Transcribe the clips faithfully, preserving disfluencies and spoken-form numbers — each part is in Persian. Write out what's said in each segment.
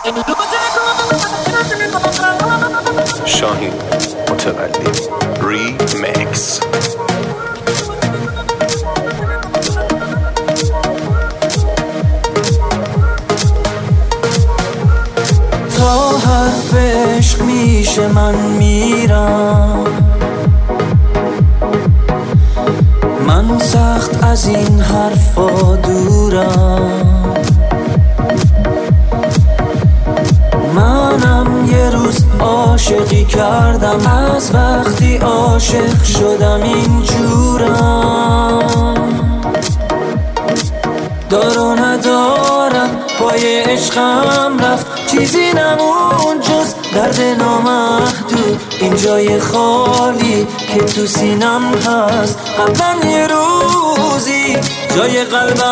شاهین متولی ریمیکس. تا حرف عشق میشه من میرم، من سخت از این حرفا دورم. منم یه روز عاشقی کردم، از وقتی عاشق شدم اینجورم. دار و ندارم پای عشقم رفت، چیزی نمون جز درد نامحدود. این جای خالی که تو سینم هست، قبلا یه روزی جای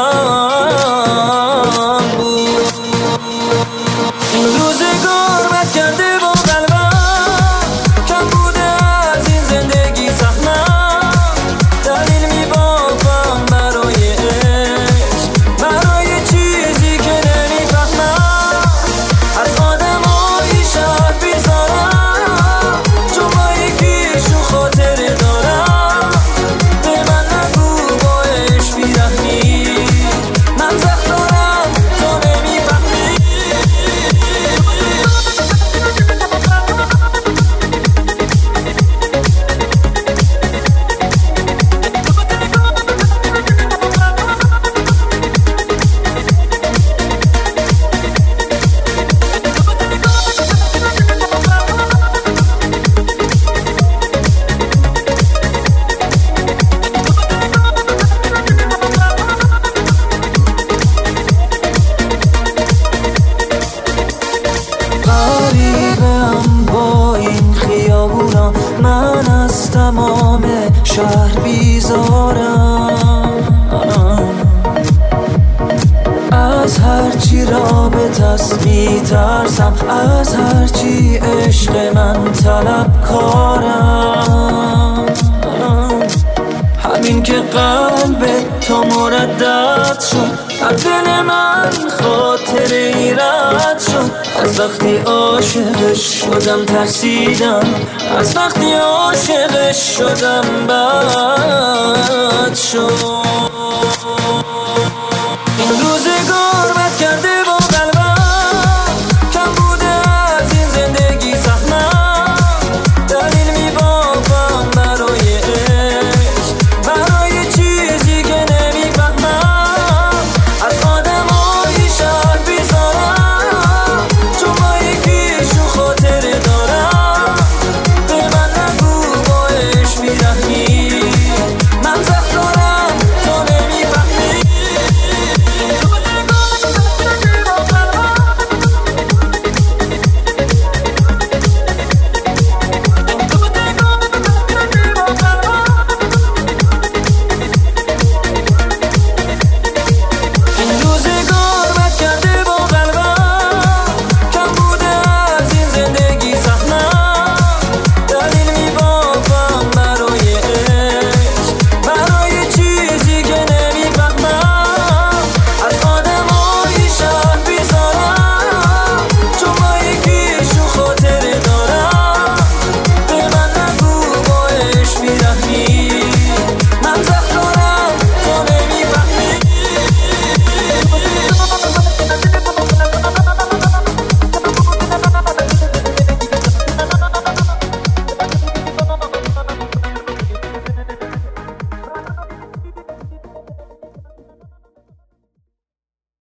قلبم بود. این روزگار بد کرده با قلبم، کم بوده از این زندگی سخنم. دلیل میبافم برای عشق، برای چیزی که نمیفهمم. از آدمایی شهر بیزارم، چون با یکیشون خاطره دارم. به من نگو با عشق بیرحمی، من زخم دارم تو نمیفهمی. غریبم با این خیابونا، من از تمام شهر بیزارم. از هرچی رابط است میترسم، از هرچی عشق من طلب کارم. همین که قلب تو مردد شد، از دل من خاطر ایراد شد. از وقتی عاشقش شدم ترسیدم، از وقتی عاشقش شدم بد شد. این روزگار